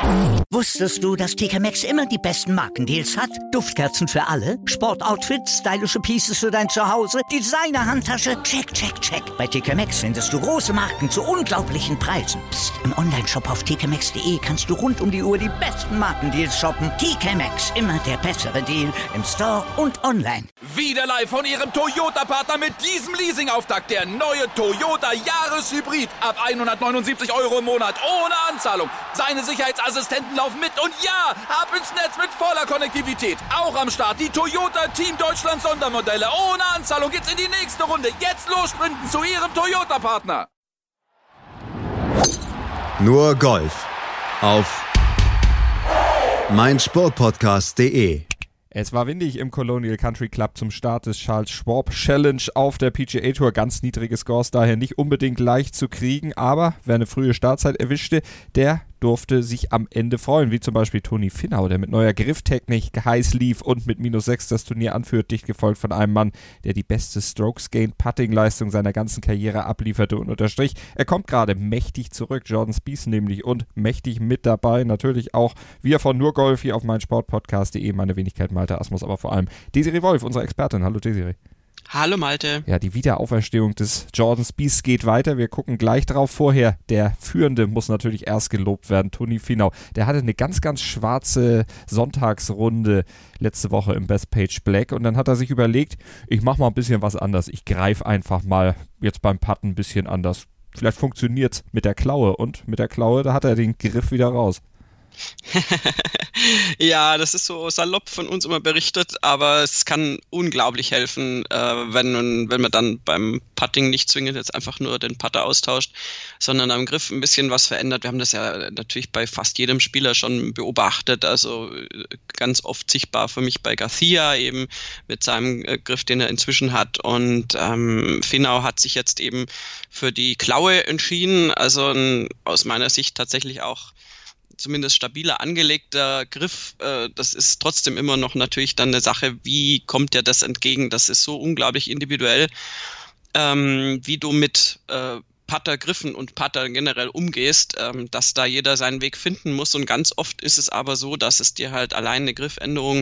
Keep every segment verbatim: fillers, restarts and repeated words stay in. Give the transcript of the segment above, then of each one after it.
Wusstest du, dass T K Maxx immer die besten Markendeals hat? Duftkerzen für alle, Sportoutfits, stylische Pieces für dein Zuhause, Designer-Handtasche, check, check, check. Bei T K Maxx findest du große Marken zu unglaublichen Preisen. Psst. Im Onlineshop auf t k maxx punkt d e kannst du rund um die Uhr die besten Markendeals shoppen. T K Maxx, immer der bessere Deal im Store und online. Wieder live von Ihrem Toyota-Partner mit diesem Leasing-Auftakt. Der neue Toyota Jahreshybrid. Ab hundertneunundsiebzig Euro im Monat. Ohne Anzahlung. Seine Sicherheitsassistenten laufen mit. Und ja, ab ins Netz mit voller Konnektivität. Auch am Start die Toyota Team Deutschland Sondermodelle. Ohne Anzahlung geht's in die nächste Runde. Jetzt los sprinten zu Ihrem Toyota-Partner. Nur Golf auf meinsportpodcast punkt de. Es war windig im Colonial Country Club zum Start des Charles Schwab Challenge auf der P G A Tour. Ganz niedrige Scores, daher nicht unbedingt leicht zu kriegen, aber wer eine frühe Startzeit erwischte, der durfte sich am Ende freuen, wie zum Beispiel Toni Finau, der mit neuer Grifftechnik heiß lief und mit minus sechs das Turnier anführt, dicht gefolgt von einem Mann, der die beste Strokes-Gain-Putting-Leistung seiner ganzen Karriere ablieferte und unterstrich. Er kommt gerade mächtig zurück, Jordan Spieth nämlich, und mächtig mit dabei, natürlich auch wir von Nur Golf hier auf meinsportpodcast punkt de, meine Wenigkeit Malte Asmus, aber vor allem Desiree Wolf, unsere Expertin. Hallo Desiree. Hallo Malte. Ja, die Wiederauferstehung des Jordan Spieth geht weiter. Wir gucken gleich drauf. Vorher, der Führende muss natürlich erst gelobt werden, Toni Finau. Der hatte eine ganz, ganz schwarze Sonntagsrunde letzte Woche im Bethpage Black und dann hat er sich überlegt, ich mache mal ein bisschen was anders. Ich greife einfach mal jetzt beim Putten ein bisschen anders. Vielleicht funktioniert es mit der Klaue und mit der Klaue, da hat er den Griff wieder raus. Ja, das ist so salopp von uns immer berichtet, aber es kann unglaublich helfen, äh, wenn, man, wenn man dann beim Putting nicht zwingend jetzt einfach nur den Putter austauscht, sondern am Griff ein bisschen was verändert. Wir haben das ja natürlich bei fast jedem Spieler schon beobachtet, also ganz oft sichtbar für mich bei Garcia eben mit seinem äh, Griff, den er inzwischen hat, und ähm, Finau hat sich jetzt eben für die Klaue entschieden, also ein, aus meiner Sicht tatsächlich auch zumindest stabiler angelegter Griff. Äh, das ist trotzdem immer noch natürlich dann eine Sache, wie kommt dir das entgegen? Das ist so unglaublich individuell, ähm, wie du mit äh, Puttergriffen und Putter generell umgehst, ähm, dass da jeder seinen Weg finden muss, und ganz oft ist es aber so, dass es dir halt allein eine Griffänderung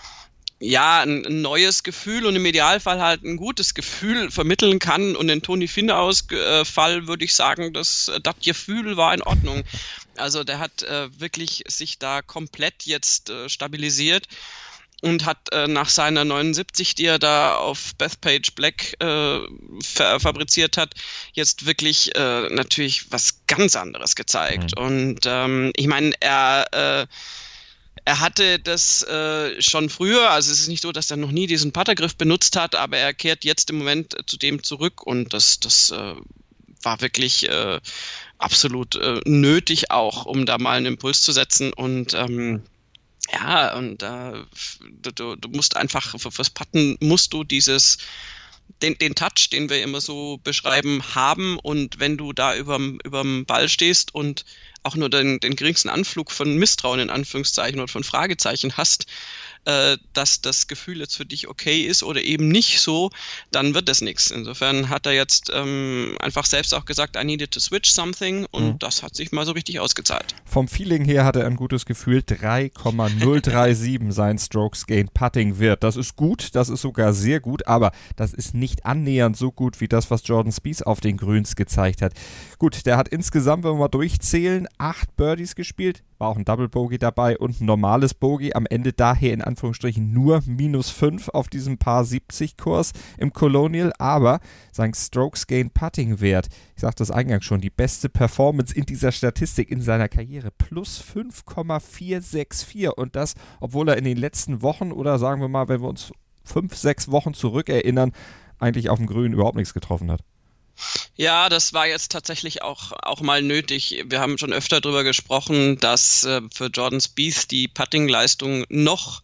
ja, ein, ein neues Gefühl und im Idealfall halt ein gutes Gefühl vermitteln kann, und in Toni Finaus äh, Fall würde ich sagen, dass das Gefühl war in Ordnung. Also der hat äh, wirklich sich da komplett jetzt äh, stabilisiert und hat äh, nach seiner neunundsiebzig, die er da auf Bethpage Black äh, fa- fabriziert hat, jetzt wirklich äh, natürlich was ganz anderes gezeigt. Mhm. Und ähm, ich meine, er äh, Er hatte das äh, schon früher, also es ist nicht so, dass er noch nie diesen Puttergriff benutzt hat, aber er kehrt jetzt im Moment zu dem zurück, und das, das äh, war wirklich äh, absolut äh, nötig auch, um da mal einen Impuls zu setzen, und ähm, ja, und äh, du, du musst einfach, für, fürs Putten musst du dieses Den, den Touch, den wir immer so beschreiben, haben, und wenn du da überm, überm Ball stehst und auch nur den, den geringsten Anflug von Misstrauen in Anführungszeichen oder von Fragezeichen hast, äh, dass das Gefühl jetzt für dich okay ist oder eben nicht so, dann wird das nichts. Insofern hat er jetzt ähm, einfach selbst auch gesagt, I needed to switch something, und mhm. das hat sich mal so richtig ausgezahlt. Vom Feeling her hat er ein gutes Gefühl, drei Komma null drei sieben sein Strokes Gain Putting Wert. Das ist gut, das ist sogar sehr gut, aber das ist nicht annähernd so gut wie das, was Jordan Spieth auf den Grüns gezeigt hat. Gut, der hat insgesamt, wenn wir mal durchzählen, acht Birdies gespielt, war auch ein Double Bogey dabei und ein normales Bogey, am Ende daher in Anführungsstrichen nur minus fünf auf diesem Par siebzig Kurs im Colonial, aber sein Strokes Gain Putting Wert, ich sagte das eingangs schon, die beste Performance in dieser Statistik in seiner Karriere, plus fünf Komma vier sechs vier, und das, obwohl er in den letzten Wochen, oder sagen wir mal, wenn wir uns fünf, sechs Wochen zurückerinnern, eigentlich auf dem Grün überhaupt nichts getroffen hat. Ja, das war jetzt tatsächlich auch, auch mal nötig. Wir haben schon öfter darüber gesprochen, dass äh, für Jordan Spieth die Putting-Leistung noch,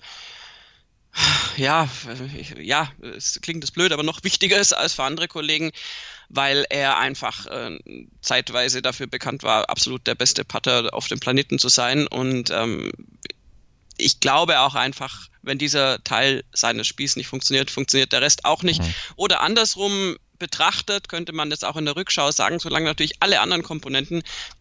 ja, äh, ja, es klingt das blöd, aber noch wichtiger ist als für andere Kollegen, weil er einfach äh, zeitweise dafür bekannt war, absolut der beste Putter auf dem Planeten zu sein, und ähm, ich glaube auch einfach, wenn dieser Teil seines Spiels nicht funktioniert, funktioniert der Rest auch nicht. Mhm. Oder andersrum betrachtet, könnte man das auch in der Rückschau sagen, solange natürlich alle anderen Komponenten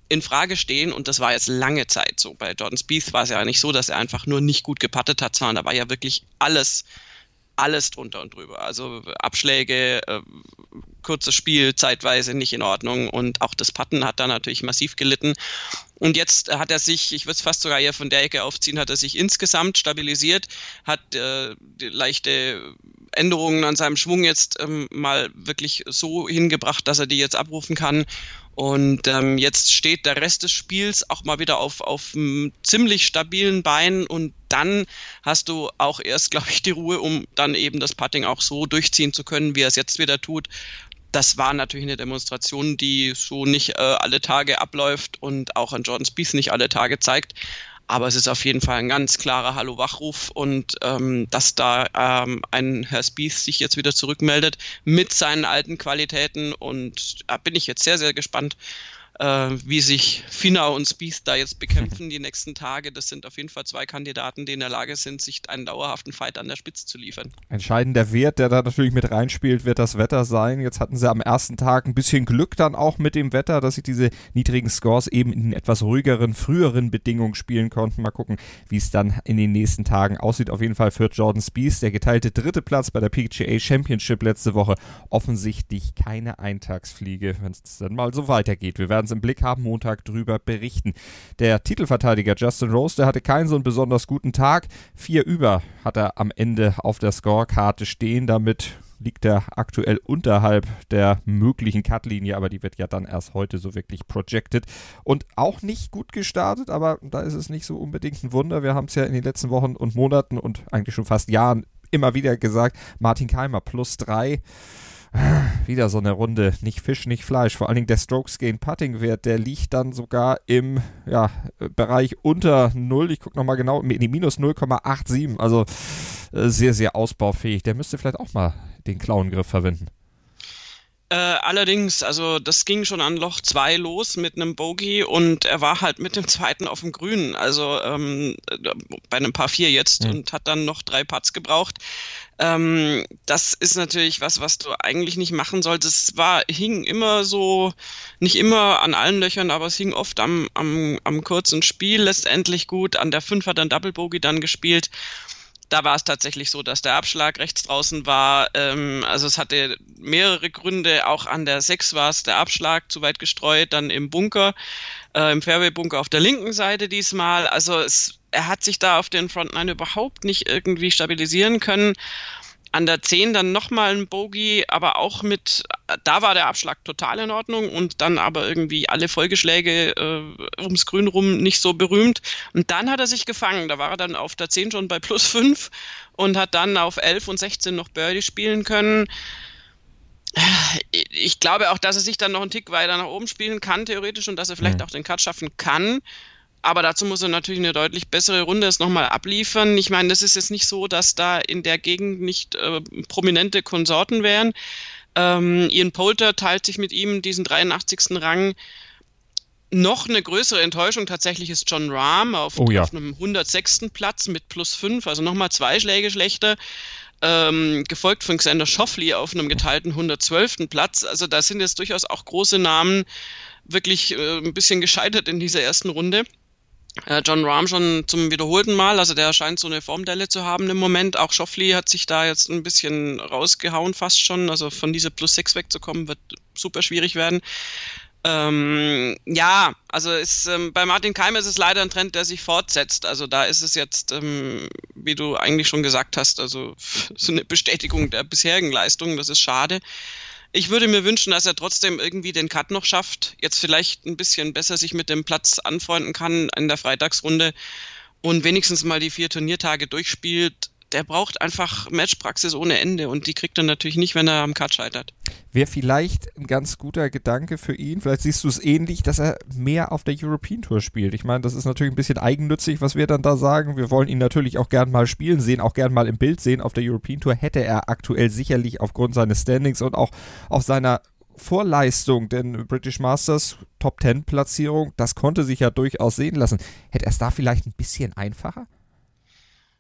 in Frage stehen, und das war jetzt lange Zeit so. Bei Jordan Spieth war es ja nicht so, dass er einfach nur nicht gut gepattet hat, sondern da war ja wirklich alles, alles drunter und drüber. Also Abschläge, äh, kurzes Spiel, zeitweise nicht in Ordnung, und auch das Putten hat da natürlich massiv gelitten. Und jetzt hat er sich, ich würde es fast sogar eher von der Ecke aufziehen, hat er sich insgesamt stabilisiert, hat äh, leichte Änderungen an seinem Schwung jetzt ähm, mal wirklich so hingebracht, dass er die jetzt abrufen kann. Und ähm, jetzt steht der Rest des Spiels auch mal wieder auf, auf einem ziemlich stabilen Bein, und dann hast du auch erst, glaube ich, die Ruhe, um dann eben das Putting auch so durchziehen zu können, wie er es jetzt wieder tut. Das war natürlich eine Demonstration, die so nicht äh, alle Tage abläuft und auch an Jordan Spieth nicht alle Tage zeigt. Aber es ist auf jeden Fall ein ganz klarer Hallo-Wachruf, und ähm, dass da ähm, ein Herr Spieth sich jetzt wieder zurückmeldet mit seinen alten Qualitäten, und da bin ich jetzt sehr, sehr gespannt, äh, wie sich Finau und Spieth da jetzt bekämpfen die nächsten Tage. Das sind auf jeden Fall zwei Kandidaten, die in der Lage sind, sich einen dauerhaften Fight an der Spitze zu liefern. Entscheidender Wert, der da natürlich mit reinspielt, wird das Wetter sein. Jetzt hatten sie am ersten Tag ein bisschen Glück dann auch mit dem Wetter, dass sie diese niedrigen Scores eben in etwas ruhigeren, früheren Bedingungen spielen konnten. Mal gucken, wie es dann in den nächsten Tagen aussieht. Auf jeden Fall für Jordan Spieth, der geteilte dritte Platz bei der P G A Championship letzte Woche. Offensichtlich keine Eintagsfliege, wenn es dann mal so weitergeht. Wir werden im Blick haben, Montag drüber berichten. Der Titelverteidiger Justin Rose, der hatte keinen so einen besonders guten Tag. Vier über hat er am Ende auf der Scorekarte stehen. Damit liegt er aktuell unterhalb der möglichen Cutlinie, aber die wird ja dann erst heute so wirklich projected. Und auch nicht gut gestartet, aber da ist es nicht so unbedingt ein Wunder. Wir haben es ja in den letzten Wochen und Monaten und eigentlich schon fast Jahren immer wieder gesagt. Martin Kaymer plus drei. Wieder so eine Runde, nicht Fisch, nicht Fleisch. Vor allen Dingen der Strokes-Gain-Putting-Wert, der liegt dann sogar im ja, Bereich unter null. Ich gucke nochmal genau, nee, minus null Komma siebenundachtzig. Also äh, sehr, sehr ausbaufähig. Der müsste vielleicht auch mal den Klauengriff verwenden. Äh, allerdings, also das ging schon an Loch zwei los mit einem Bogey, und er war halt mit dem zweiten auf dem Grün, also ähm, bei einem Par vier jetzt, mhm. und hat dann noch drei Putts gebraucht. Ähm, das ist natürlich was, was du eigentlich nicht machen solltest. Es war, hing immer so, nicht immer an allen Löchern, aber es hing oft am, am, am kurzen Spiel letztendlich gut. An der fünf hat er ein Double Bogey dann gespielt. Da war es tatsächlich so, dass der Abschlag rechts draußen war. Ähm, also es hatte mehrere Gründe. Auch an der sechs war es der Abschlag zu weit gestreut, dann im Bunker, äh, im Fairway-Bunker auf der linken Seite diesmal. Also es, er hat sich da auf den Front Nine überhaupt nicht irgendwie stabilisieren können. An der zehn dann nochmal ein Bogey, aber auch mit, da war der Abschlag total in Ordnung, und dann aber irgendwie alle Folgeschläge äh, ums Grün rum nicht so berühmt. Und dann hat er sich gefangen, da war er dann auf der zehn schon bei plus fünf und hat dann auf elf und sechzehn noch Birdie spielen können. Ich glaube auch, dass er sich dann noch einen Tick weiter nach oben spielen kann, theoretisch, und dass er vielleicht mhm. auch den Cut schaffen kann. Aber dazu muss er natürlich eine deutlich bessere Runde es nochmal abliefern. Ich meine, das ist jetzt nicht so, dass da in der Gegend nicht äh, prominente Konsorten wären. Ähm, Ian Poulter teilt sich mit ihm diesen dreiundachtzigsten Rang. Noch eine größere Enttäuschung tatsächlich ist Jon Rahm auf, oh ja. auf einem hundertsechsten Platz mit plus fünf, also nochmal zwei Schläge schlechter. Ähm, gefolgt von Xander Schauffele auf einem geteilten hundertzwölften Platz. Also da sind jetzt durchaus auch große Namen wirklich äh, ein bisschen gescheitert in dieser ersten Runde. Äh, Jon Rahm schon zum wiederholten Mal, also der scheint so eine Formdelle zu haben im Moment. Auch Schauffele hat sich da jetzt ein bisschen rausgehauen fast schon, also von dieser plus sechs wegzukommen wird super schwierig werden. Ähm, ja, also ist, ähm, bei Martin Kaymer ist es leider ein Trend, der sich fortsetzt. Also da ist es jetzt, ähm, wie du eigentlich schon gesagt hast, also so eine Bestätigung der bisherigen Leistungen, das ist schade. Ich würde mir wünschen, dass er trotzdem irgendwie den Cut noch schafft, jetzt vielleicht ein bisschen besser sich mit dem Platz anfreunden kann in der Freitagsrunde und wenigstens mal die vier Turniertage durchspielt. Der braucht einfach Matchpraxis ohne Ende, und die kriegt er natürlich nicht, wenn er am Cut scheitert. Wäre vielleicht ein ganz guter Gedanke für ihn, vielleicht siehst du es ähnlich, dass er mehr auf der European Tour spielt. Ich meine, das ist natürlich ein bisschen eigennützig, was wir dann da sagen. Wir wollen ihn natürlich auch gern mal spielen sehen, auch gern mal im Bild sehen. Auf der European Tour hätte er aktuell sicherlich aufgrund seines Standings und auch auf seiner Vorleistung, denn British Masters Top Ten Platzierung, das konnte sich ja durchaus sehen lassen. Hätte er es da vielleicht ein bisschen einfacher?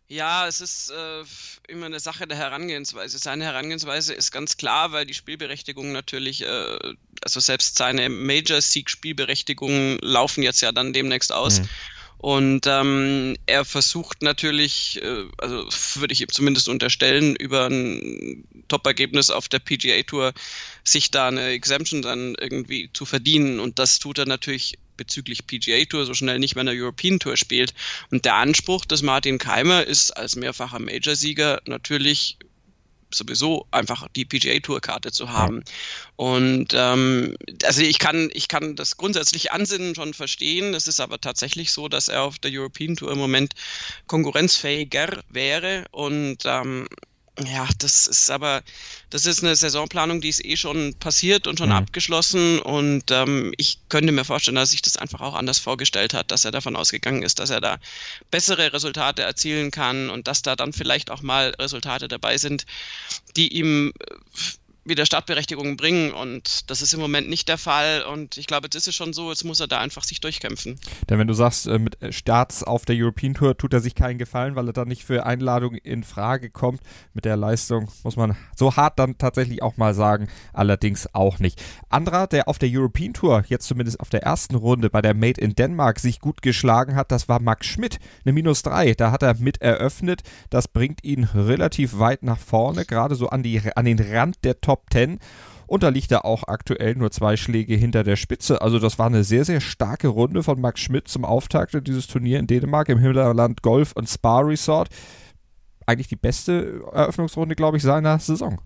Ja, es ist äh, immer eine Sache der Herangehensweise. Seine Herangehensweise ist ganz klar, weil die Spielberechtigungen natürlich, äh, also selbst seine Major-Sieg-Spielberechtigungen laufen jetzt ja dann demnächst aus. Mhm. Und ähm, er versucht natürlich, äh, also würde ich ihm zumindest unterstellen, über ein Top-Ergebnis auf der P G A Tour sich da eine Exemption dann irgendwie zu verdienen. Und das tut er natürlich bezüglich P G A Tour so schnell nicht, wenn er European Tour spielt. Und der Anspruch des Martin Kaymer ist als mehrfacher Major-Sieger natürlich sowieso einfach die P G A Tour Karte zu haben. Ja. Und ähm, also ich kann ich kann das grundsätzlich Ansinnen schon verstehen. Es ist aber tatsächlich so, dass er auf der European Tour im Moment konkurrenzfähiger wäre und ähm, ja, das ist aber, das ist eine Saisonplanung, die ist eh schon passiert und schon mhm. abgeschlossen und ähm, ich könnte mir vorstellen, dass sich das einfach auch anders vorgestellt hat, dass er davon ausgegangen ist, dass er da bessere Resultate erzielen kann und dass da dann vielleicht auch mal Resultate dabei sind, die ihm wieder Startberechtigungen bringen und das ist im Moment nicht der Fall und ich glaube, jetzt ist es schon so, jetzt muss er da einfach sich durchkämpfen. Denn wenn du sagst, mit Starts auf der European Tour tut er sich keinen Gefallen, weil er dann nicht für Einladung in Frage kommt, mit der Leistung muss man so hart dann tatsächlich auch mal sagen, allerdings auch nicht. Anderer, der auf der European Tour, jetzt zumindest auf der ersten Runde bei der Made in Denmark sich gut geschlagen hat, das war Max Schmidt, eine minus drei, da hat er mit eröffnet, das bringt ihn relativ weit nach vorne, gerade so an, die, an den Rand der Top zehn und da liegt er auch aktuell nur zwei Schläge hinter der Spitze. Also das war eine sehr, sehr starke Runde von Max Schmidt zum Auftakt in dieses Turnier in Dänemark im Himmerland Golf und Spa Resort. Eigentlich die beste Eröffnungsrunde, glaube ich, seiner Saison.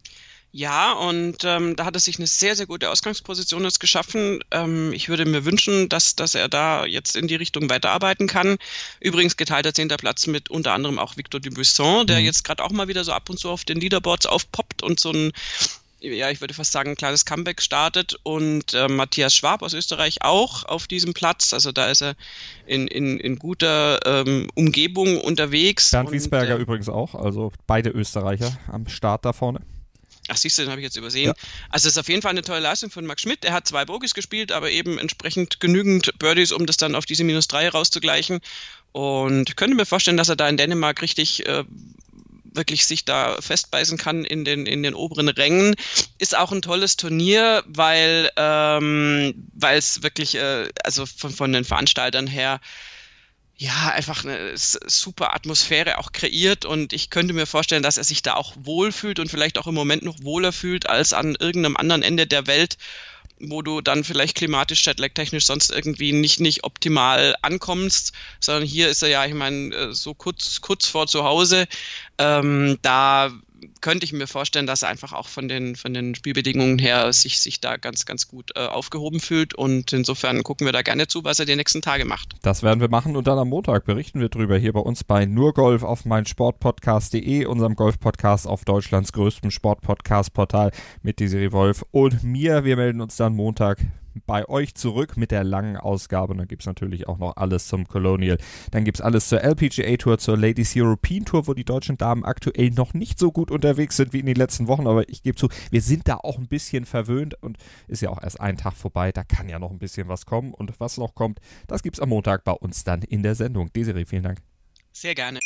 Ja, und ähm, da hat er sich eine sehr, sehr gute Ausgangsposition jetzt geschaffen. Ähm, ich würde mir wünschen, dass, dass er da jetzt in die Richtung weiterarbeiten kann. Übrigens geteilter zehnter Platz mit unter anderem auch Victor Dubuisson, der mhm. jetzt gerade auch mal wieder so ab und zu auf den Leaderboards aufpoppt und so ein, ja, ich würde fast sagen, ein kleines Comeback startet. Und äh, Matthias Schwab aus Österreich auch auf diesem Platz. Also da ist er in, in, in guter ähm, Umgebung unterwegs. Bernd Wiesberger und, äh, übrigens auch, also beide Österreicher am Start da vorne. Ach, siehst du, den habe ich jetzt übersehen. Ja. Also es ist auf jeden Fall eine tolle Leistung von Max Schmidt. Er hat zwei Bogies gespielt, aber eben entsprechend genügend Birdies, um das dann auf diese minus drei rauszugleichen. Und ich könnte mir vorstellen, dass er da in Dänemark richtig äh, wirklich sich da festbeißen kann in den, in den oberen Rängen. Ist auch ein tolles Turnier, weil ähm, weil es wirklich, äh, also von, von den Veranstaltern her, ja, einfach eine super Atmosphäre auch kreiert und ich könnte mir vorstellen, dass er sich da auch wohlfühlt und vielleicht auch im Moment noch wohler fühlt als an irgendeinem anderen Ende der Welt, wo du dann vielleicht klimatisch, Jetlag-technisch sonst irgendwie nicht, nicht optimal ankommst, sondern hier ist er ja, ich meine, so kurz, kurz vor zu Hause, ähm, da könnte ich mir vorstellen, dass er einfach auch von den, von den Spielbedingungen her sich, sich da ganz, ganz gut äh, aufgehoben fühlt und insofern gucken wir da gerne zu, was er die nächsten Tage macht. Das werden wir machen und dann am Montag berichten wir drüber hier bei uns bei Nur Golf auf meinsportpodcast punkt de, unserem Golf-Podcast auf Deutschlands größtem Sport-Podcast-Portal mit Desiree Wolf und mir. Wir melden uns dann Montag bei euch zurück mit der langen Ausgabe und dann gibt es natürlich auch noch alles zum Colonial. Dann gibt es alles zur L P G A Tour, zur Ladies European Tour, wo die deutschen Damen aktuell noch nicht so gut unterwegs sind wie in den letzten Wochen, aber ich gebe zu, wir sind da auch ein bisschen verwöhnt und ist ja auch erst ein Tag vorbei, da kann ja noch ein bisschen was kommen und was noch kommt, das gibt es am Montag bei uns dann in der Sendung. Desiree, vielen Dank. Sehr gerne.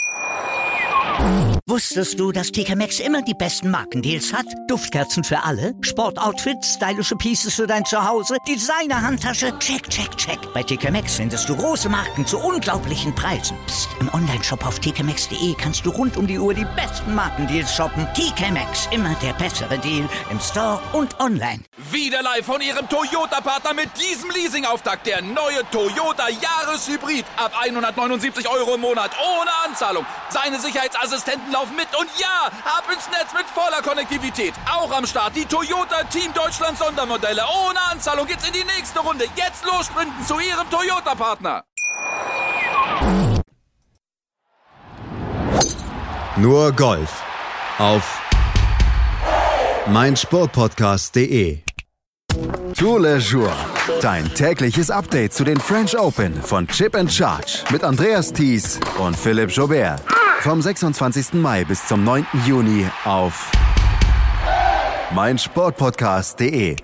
Wusstest du, dass T K Maxx immer die besten Markendeals hat? Duftkerzen für alle, Sportoutfits, stylische Pieces für dein Zuhause, Designer-Handtasche, check, check, check. Bei T K Maxx findest du große Marken zu unglaublichen Preisen. Psst. Im Onlineshop auf t k maxx punkt de kannst du rund um die Uhr die besten Markendeals shoppen. T K Maxx, immer der bessere Deal im Store und online. Wieder live von ihrem Toyota-Partner mit diesem Leasing-Auftakt. Der neue Toyota Jahreshybrid. Ab hundertneunundsiebzig Euro im Monat ohne Anzahlung. Seine Sicherheitsassistenten laufen mit und ja, ab ins Netz mit voller Konnektivität. Auch am Start die Toyota Team Deutschland Sondermodelle. Ohne Anzahlung geht's in die nächste Runde. Jetzt los sprinten zu ihrem Toyota-Partner. Nur Golf auf meinsportpodcast punkt de. Tour Le Jour, dein tägliches Update zu den French Open von Chip and Charge mit Andreas Thies und Philipp Joubert. Vom sechsundzwanzigsten Mai bis zum neunten Juni auf meinsportpodcast punkt de.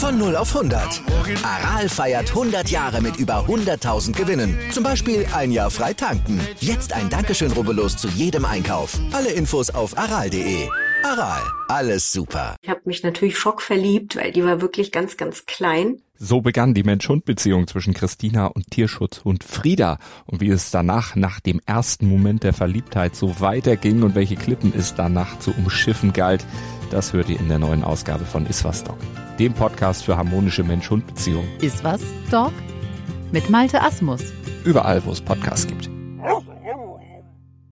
Von null auf hundert. Aral feiert hundert Jahre mit über hunderttausend Gewinnen. Zum Beispiel ein Jahr frei tanken. Jetzt ein Dankeschön, rubbellos zu jedem Einkauf. Alle Infos auf aral punkt de. Aral, alles super. Ich habe mich natürlich schockverliebt, weil die war wirklich ganz, ganz klein. So begann die Mensch-Hund-Beziehung zwischen Christina und Tierschutzhund Frieda. Und wie es danach, nach dem ersten Moment der Verliebtheit, so weiterging und welche Klippen es danach zu umschiffen galt, das hört ihr in der neuen Ausgabe von Iswas Dog, dem Podcast für harmonische Mensch-Hund-Beziehungen. Iswas Dog mit Malte Asmus. Überall, wo es Podcasts gibt.